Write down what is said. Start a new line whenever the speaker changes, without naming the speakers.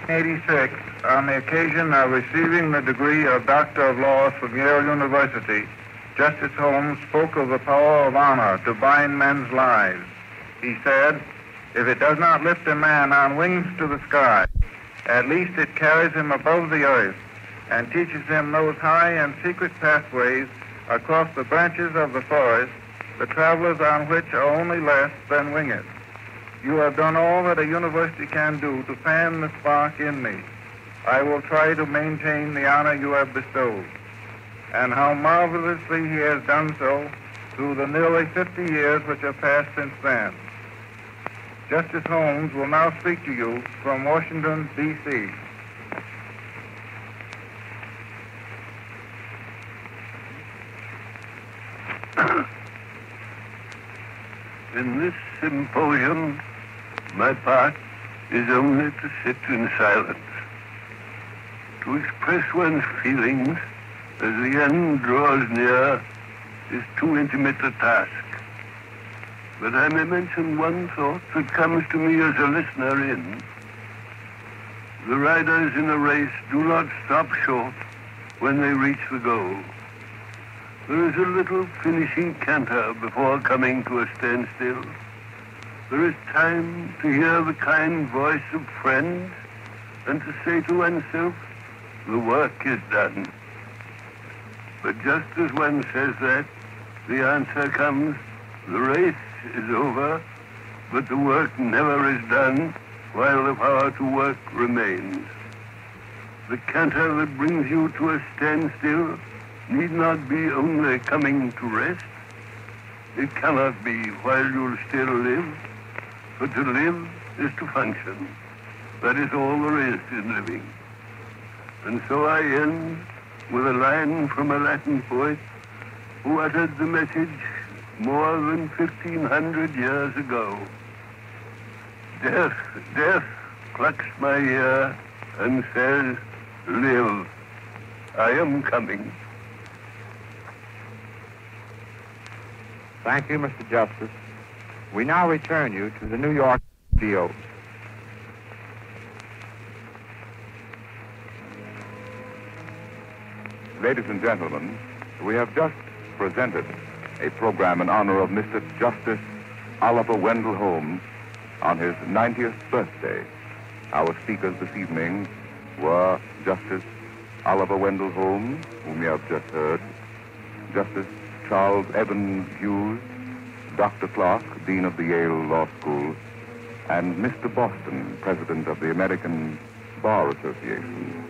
1986, on the occasion of receiving the degree of Doctor of Laws from Yale University, Justice Holmes spoke of the power of honor to bind men's lives. He said, "If it does not lift a man on wings to the sky, at least it carries him above the earth and teaches him those high and secret pathways across the branches of the forest, the travelers on which are only less than winged. You have done all that a university can do to fan the spark in me. I will try to maintain the honor you have bestowed." And how marvelously he has done so through the nearly 50 years which have passed since then. Justice Holmes will now speak to you from Washington, D.C.
In this symposium, my part is only to sit in silence. To express one's feelings as the end draws near is too intimate a task. But I may mention one thought that comes to me as a listener in. The riders in a race do not stop short when they reach the goal. There is a little finishing canter before coming to a standstill. There is time to hear the kind voice of friends and to say to oneself, the work is done. But just as one says that, the answer comes, the race is over, but the work never is done while the power to work remains. The canter that brings you to a standstill need not be only coming to rest. It cannot be while you'll still live, for to live is to function. That is all there is in living. And so I end with a line from a Latin poet who uttered the message more than 1,500 years ago. Death, death plucks my ear and says, live, I am coming.
Thank you, Mr. Justice. We now return you to the New York studios.
Ladies and gentlemen, we have just presented a program in honor of Mr. Justice Oliver Wendell Holmes on his 90th birthday. Our speakers this evening were Justice Oliver Wendell Holmes, whom you have just heard, Justice Charles Evans Hughes, Dr. Clark, Dean of the Yale Law School, and Mr. Boston, President of the American Bar Association.